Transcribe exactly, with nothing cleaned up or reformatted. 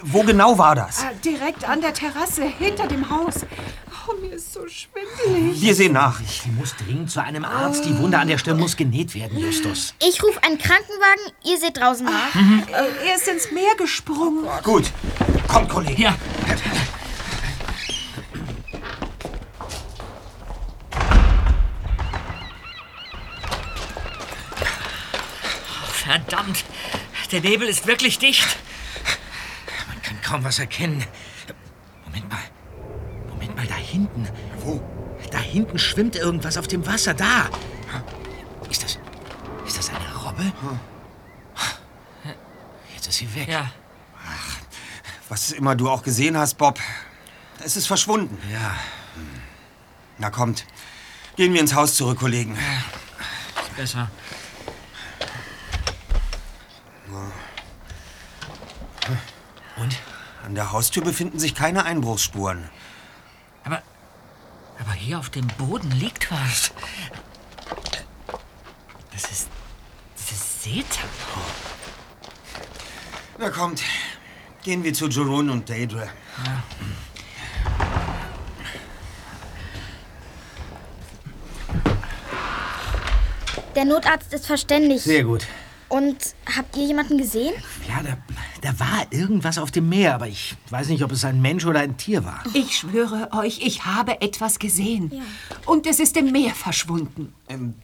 Wo genau war das? Äh, direkt an der Terrasse, hinter dem Haus. Oh, mir ist so schwindelig. Wir sehen nach. Sie muss dringend zu einem Arzt. Die Wunde an der Stirn muss genäht werden, Justus. Ich rufe einen Krankenwagen, ihr seht draußen nach. Äh, er ist ins Meer gesprungen. Gut. Kommt, Kollege. Ja. Verdammt. Der Nebel ist wirklich dicht. Man kann kaum was erkennen. Moment mal. Moment mal, da hinten. Wo? Da hinten schwimmt irgendwas auf dem Wasser. Da. Ist das... Ist das eine Robbe? Jetzt ist sie weg. Ja. Was immer du auch gesehen hast, Bob. Es ist verschwunden. Ja. Na kommt. Gehen wir ins Haus zurück, Kollegen. Besser. Und? An der Haustür befinden sich keine Einbruchsspuren. Aber, aber hier auf dem Boden liegt was. Das ist, das ist Satan. Na kommt. Gehen wir zu Jerome und Deidre. Ja. Der Notarzt ist verständig. Sehr gut. Und habt ihr jemanden gesehen? Ja, da, da war irgendwas auf dem Meer, aber ich weiß nicht, ob es ein Mensch oder ein Tier war. Ich schwöre euch, ich habe etwas gesehen. Ja. Und es ist im Meer verschwunden. Ähm,